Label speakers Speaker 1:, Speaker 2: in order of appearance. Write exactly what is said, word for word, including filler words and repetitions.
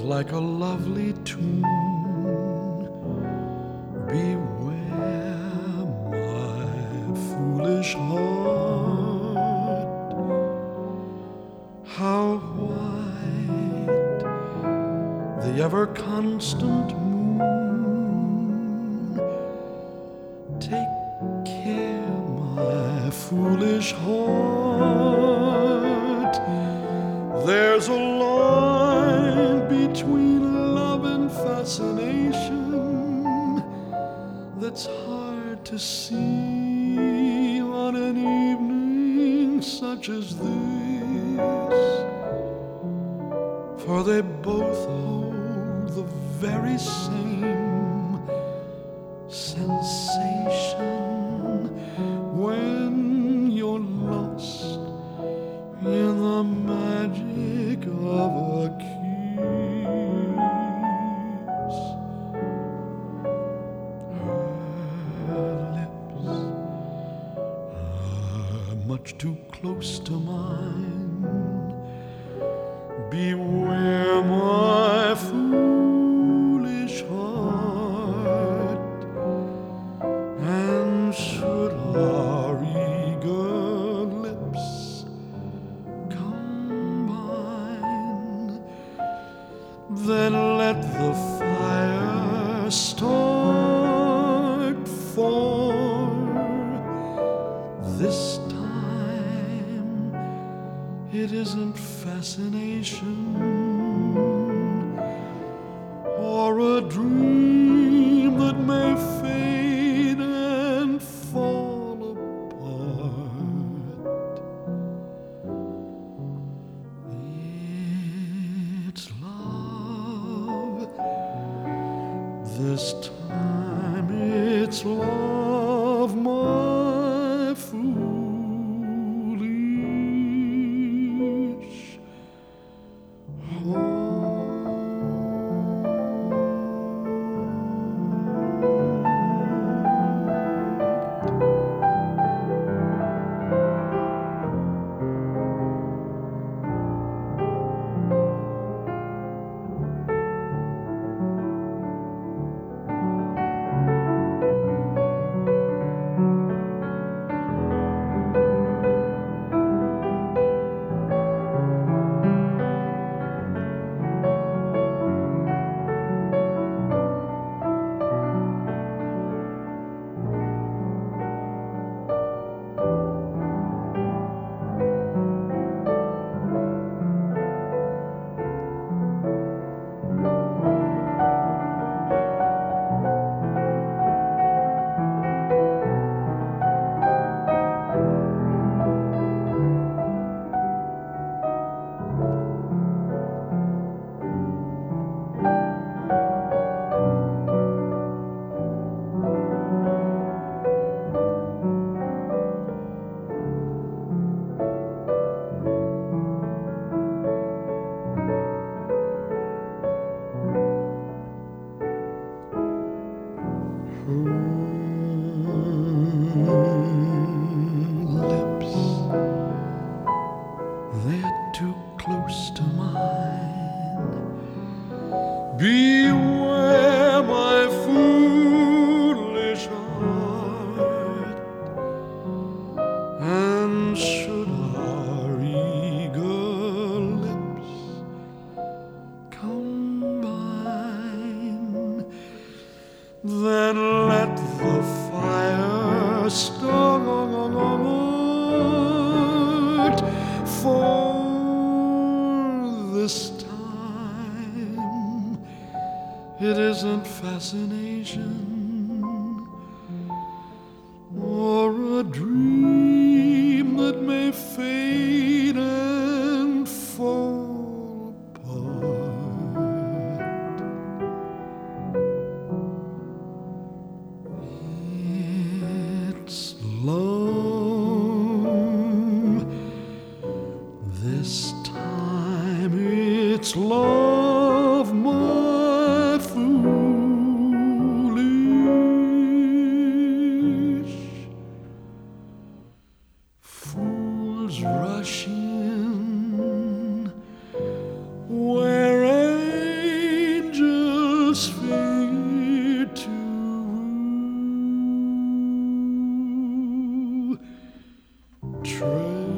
Speaker 1: like a lovely tune. Beware my foolish heart, how white the ever-constant moon. Take care, my foolish heart, there's a line between love and fascination that's hard to see on an evening such as this, for they both hold the very same sensation when you're lost in the magic of a kiss. Her lips are much too close to mine. Beware my foolish heart, and should our eager lips combine, then let the fire start, for this time it isn't fascination or a dream that may fade and fall apart. It's love. This time it's love, my foolish heart. Lips, they're too close to mine. Beware my foolish heart, and should our eager lips combine, then let the fire start, for this time it isn't fascination or a dream that may fade and fall apart. It's love. This time it's love, my foolish fools rush in where train.